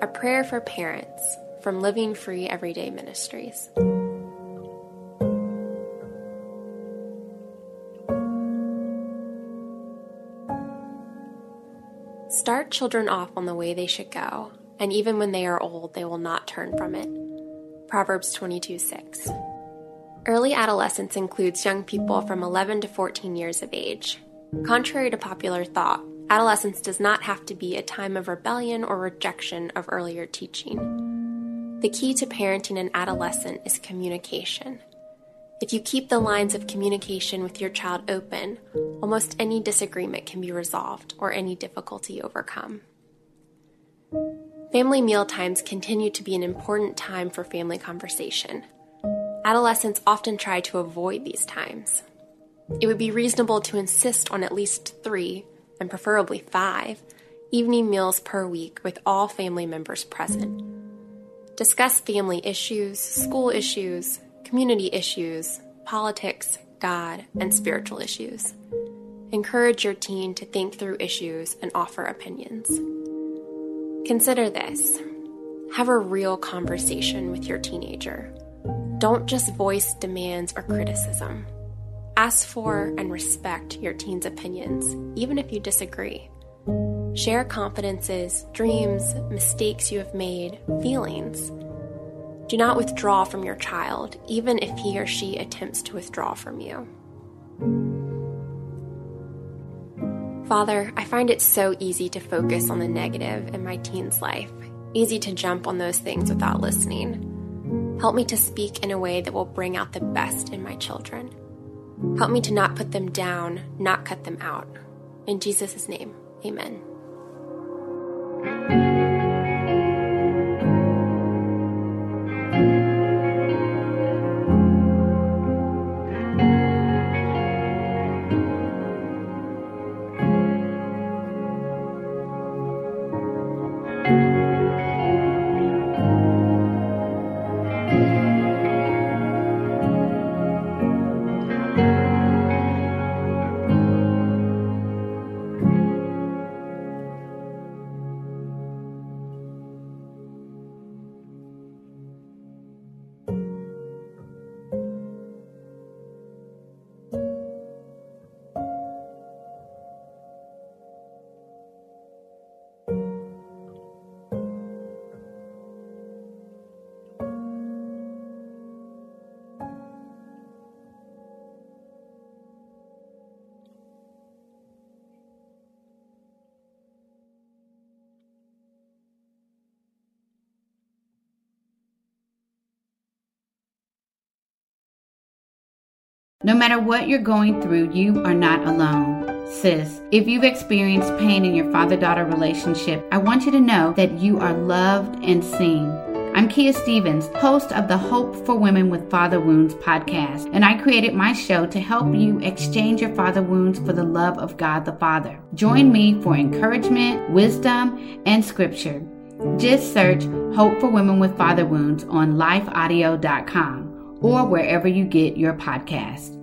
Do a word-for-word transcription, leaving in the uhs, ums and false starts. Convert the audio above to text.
prayer for parents from Living Free Everyday Ministries. Start children off on the way they should go, and even when they are old, they will not turn from it. Proverbs twenty-two six. Early adolescence includes young people from eleven to fourteen years of age. Contrary to popular thought, adolescence does not have to be a time of rebellion or rejection of earlier teaching. The key to parenting an adolescent is communication. If you keep the lines of communication with your child open, almost any disagreement can be resolved or any difficulty overcome. Family meal times continue to be an important time for family conversation. Adolescents often try to avoid these times. It would be reasonable to insist on at least three, and preferably five, evening meals per week with all family members present. Discuss family issues, school issues, community issues, politics, God, and spiritual issues. Encourage your teen to think through issues and offer opinions. Consider this. Have a real conversation with your teenager. Don't just voice demands or criticism. Ask for and respect your teen's opinions, even if you disagree. Share confidences, dreams, mistakes you have made, feelings. Do not withdraw from your child, even if he or she attempts to withdraw from you. Father, I find it so easy to focus on the negative in my teen's life, easy to jump on those things without listening. Help me to speak in a way that will bring out the best in my children. Help me to not put them down, not cut them out. In Jesus' name, amen. No matter what you're going through, you are not alone. Sis, if you've experienced pain in your father-daughter relationship, I want you to know that you are loved and seen. I'm Kia Stevens, host of the Hope for Women with Father Wounds podcast, and I created my show to help you exchange your father wounds for the love of God the Father. Join me for encouragement, wisdom, and scripture. Just search Hope for Women with Father Wounds on life audio dot com or wherever you get your podcast.